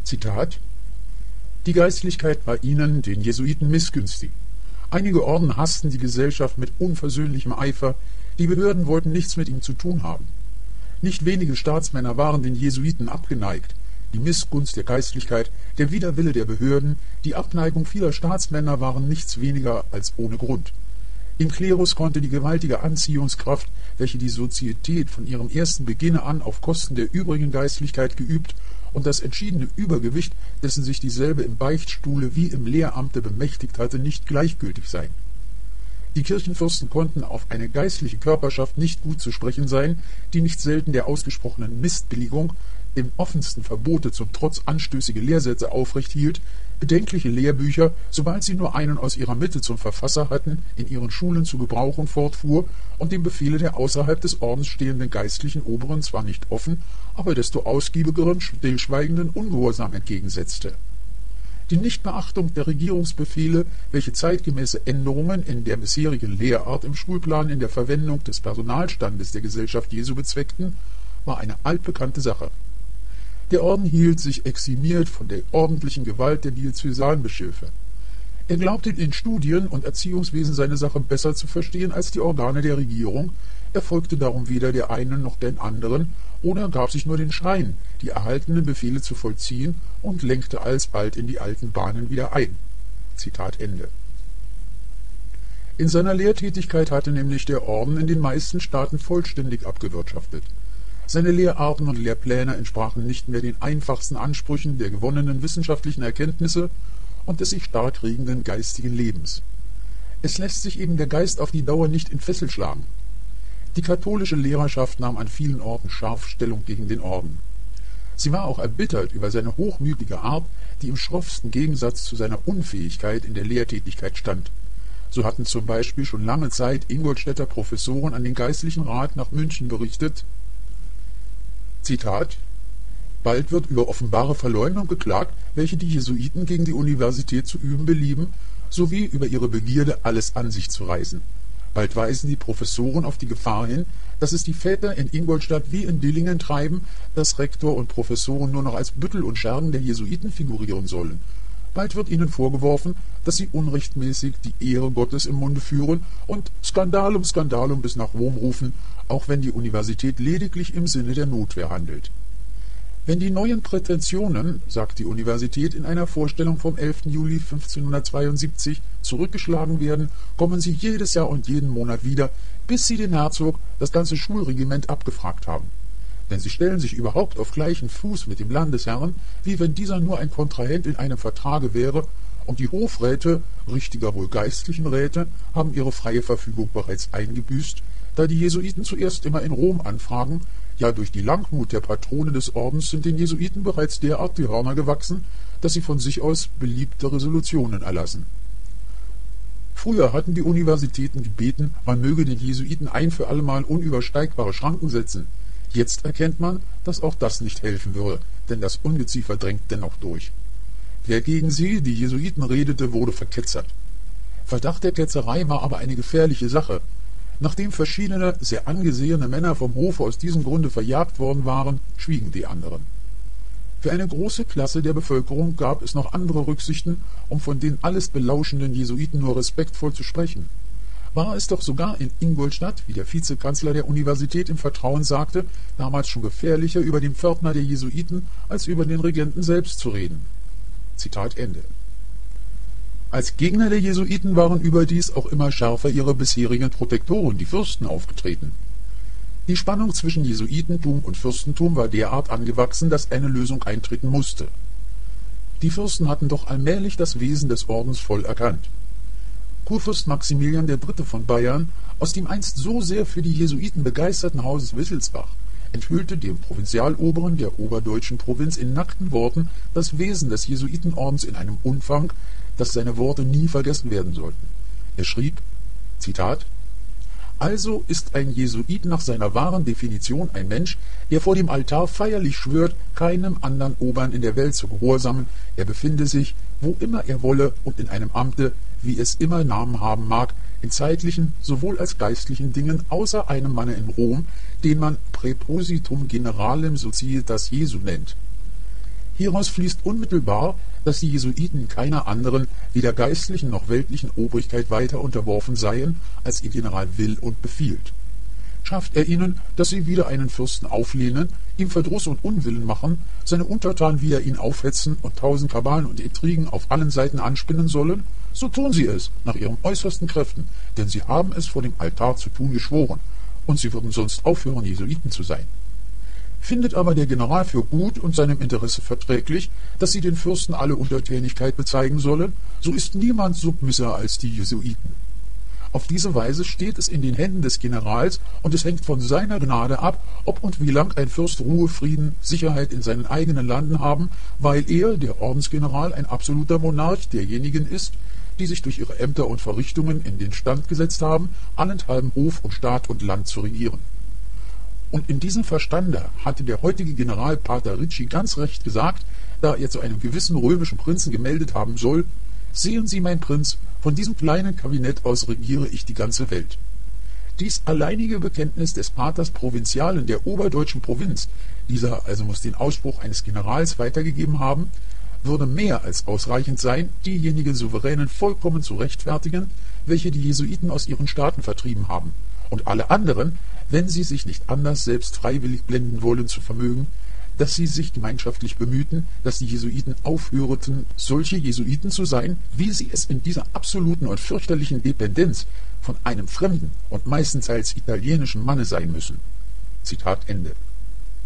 Zitat: Die Geistlichkeit war ihnen, den Jesuiten, missgünstig. Einige Orden hassten die Gesellschaft mit unversöhnlichem Eifer, die Behörden wollten nichts mit ihm zu tun haben. Nicht wenige Staatsmänner waren den Jesuiten abgeneigt. Die Missgunst der Geistlichkeit, der Widerwille der Behörden, die Abneigung vieler Staatsmänner waren nichts weniger als ohne Grund. Im Klerus konnte die gewaltige Anziehungskraft, welche die Sozietät von ihrem ersten Beginne an auf Kosten der übrigen Geistlichkeit geübt, und das entschiedene Übergewicht, dessen sich dieselbe im Beichtstuhle wie im Lehramte bemächtigt hatte, nicht gleichgültig sein. Die Kirchenfürsten konnten auf eine geistliche Körperschaft nicht gut zu sprechen sein, die nicht selten der ausgesprochenen Missbilligung, dem offensten Verbote zum Trotz anstößige Lehrsätze aufrecht hielt, bedenkliche Lehrbücher, sobald sie nur einen aus ihrer Mitte zum Verfasser hatten, in ihren Schulen zu gebrauchen fortfuhr und dem Befehle der außerhalb des Ordens stehenden geistlichen Oberen zwar nicht offen, aber desto ausgiebigeren, stillschweigenden Ungehorsam entgegensetzte. Die Nichtbeachtung der Regierungsbefehle, welche zeitgemäße Änderungen in der bisherigen Lehrart im Schulplan in der Verwendung des Personalstandes der Gesellschaft Jesu bezweckten, war eine altbekannte Sache. Der Orden hielt sich eximiert von der ordentlichen Gewalt der Diözesanbischöfe. Er glaubte in Studien und Erziehungswesen seine Sache besser zu verstehen als die Organe der Regierung, er folgte darum weder der einen noch den anderen oder gab sich nur den Schein, die erhaltenen Befehle zu vollziehen, und lenkte alsbald in die alten Bahnen wieder ein. Zitat Ende. In seiner Lehrtätigkeit hatte nämlich der Orden in den meisten Staaten vollständig abgewirtschaftet. Seine Lehrarten und Lehrpläne entsprachen nicht mehr den einfachsten Ansprüchen der gewonnenen wissenschaftlichen Erkenntnisse und des sich stark regenden geistigen Lebens. Es lässt sich eben der Geist auf die Dauer nicht in Fessel schlagen. Die katholische Lehrerschaft nahm an vielen Orten scharf Stellung gegen den Orden. Sie war auch erbittert über seine hochmütige Art, die im schroffsten Gegensatz zu seiner Unfähigkeit in der Lehrtätigkeit stand. So hatten zum Beispiel schon lange Zeit Ingolstädter Professoren an den Geistlichen Rat nach München berichtet, Zitat: Bald wird über offenbare Verleumdung geklagt, welche die Jesuiten gegen die Universität zu üben belieben, sowie über ihre Begierde, alles an sich zu reißen. Bald weisen die Professoren auf die Gefahr hin, dass es die Väter in Ingolstadt wie in Dillingen treiben, dass Rektor und Professoren nur noch als Büttel und Schergen der Jesuiten figurieren sollen. Bald wird ihnen vorgeworfen, dass sie unrechtmäßig die Ehre Gottes im Munde führen und Skandalum, Skandalum bis nach Rom rufen, auch wenn die Universität lediglich im Sinne der Notwehr handelt. Wenn die neuen Prätensionen, sagt die Universität in einer Vorstellung vom 11. Juli 1572, zurückgeschlagen werden, kommen sie jedes Jahr und jeden Monat wieder, bis sie den Herzog, das ganze Schulregiment abgefragt haben. Denn sie stellen sich überhaupt auf gleichen Fuß mit dem Landesherrn, wie wenn dieser nur ein Kontrahent in einem Vertrage wäre, und die Hofräte, richtiger wohl geistlichen Räte, haben ihre freie Verfügung bereits eingebüßt, da die Jesuiten zuerst immer in Rom anfragen. Ja, durch die Langmut der Patrone des Ordens sind den Jesuiten bereits derart die Hörner gewachsen, dass sie von sich aus beliebte Resolutionen erlassen. Früher hatten die Universitäten gebeten, man möge den Jesuiten ein für allemal unübersteigbare Schranken setzen. Jetzt erkennt man, dass auch das nicht helfen würde, denn das Ungeziefer drängt dennoch durch. Wer gegen sie, die Jesuiten, redete, wurde verketzert. Verdacht der Ketzerei war aber eine gefährliche Sache. Nachdem verschiedene, sehr angesehene Männer vom Hofe aus diesem Grunde verjagt worden waren, schwiegen die anderen. Für eine große Klasse der Bevölkerung gab es noch andere Rücksichten, um von den alles belauschenden Jesuiten nur respektvoll zu sprechen. War es doch sogar in Ingolstadt, wie der Vizekanzler der Universität im Vertrauen sagte, damals schon gefährlicher, über den Pförtner der Jesuiten als über den Regenten selbst zu reden. Zitat Ende. Als Gegner der Jesuiten waren überdies auch immer schärfer ihre bisherigen Protektoren, die Fürsten, aufgetreten. Die Spannung zwischen Jesuitentum und Fürstentum war derart angewachsen, dass eine Lösung eintreten musste. Die Fürsten hatten doch allmählich das Wesen des Ordens voll erkannt. Kurfürst Maximilian III. Von Bayern, aus dem einst so sehr für die Jesuiten begeisterten Hauses Wittelsbach, enthüllte dem Provinzialoberen der oberdeutschen Provinz in nackten Worten das Wesen des Jesuitenordens in einem Umfang, dass seine Worte nie vergessen werden sollten. Er schrieb, Zitat: Also ist ein Jesuit nach seiner wahren Definition ein Mensch, der vor dem Altar feierlich schwört, keinem anderen Obern in der Welt zu gehorsamen, er befinde sich, wo immer er wolle und in einem Amte, wie es immer Namen haben mag, in zeitlichen sowohl als geistlichen Dingen, außer einem Manne in Rom, den man Präpositum Generalem Societas Jesu nennt. Hieraus fließt unmittelbar, dass die Jesuiten keiner anderen, weder geistlichen noch weltlichen Obrigkeit weiter unterworfen seien, als ihr General will und befiehlt. Schafft er ihnen, dass sie wieder einen Fürsten auflehnen, ihm Verdruss und Unwillen machen, seine Untertanen wider ihn aufhetzen und 1000 Kabalen und Intrigen auf allen Seiten anspinnen sollen, so tun sie es nach ihren äußersten Kräften, denn sie haben es vor dem Altar zu tun geschworen, und sie würden sonst aufhören, Jesuiten zu sein. Findet aber der General für gut und seinem Interesse verträglich, dass sie den Fürsten alle Untertänigkeit bezeigen sollen, so ist niemand submisser als die Jesuiten. Auf diese Weise steht es in den Händen des Generals, und es hängt von seiner Gnade ab, ob und wie lang ein Fürst Ruhe, Frieden, Sicherheit in seinen eigenen Landen haben, weil er, der Ordensgeneral, ein absoluter Monarch derjenigen ist, die sich durch ihre Ämter und Verrichtungen in den Stand gesetzt haben, allenthalben Hof und Staat und Land zu regieren. Und in diesem Verstande hatte der heutige General Pater Ricci ganz recht gesagt, da er zu einem gewissen römischen Prinzen gemeldet haben soll: Sehen Sie, mein Prinz, von diesem kleinen Kabinett aus regiere ich die ganze Welt. Dies alleinige Bekenntnis des Paters Provinzialen der oberdeutschen Provinz, dieser also muss den Ausspruch eines Generals weitergegeben haben, würde mehr als ausreichend sein, diejenigen Souveränen vollkommen zu rechtfertigen, welche die Jesuiten aus ihren Staaten vertrieben haben, und alle anderen, wenn sie sich nicht anders selbst freiwillig blenden wollen zu vermögen, dass sie sich gemeinschaftlich bemühten, dass die Jesuiten aufhörten, solche Jesuiten zu sein, wie sie es in dieser absoluten und fürchterlichen Dependenz von einem fremden und meistenteils italienischen Manne sein müssen. Zitat Ende.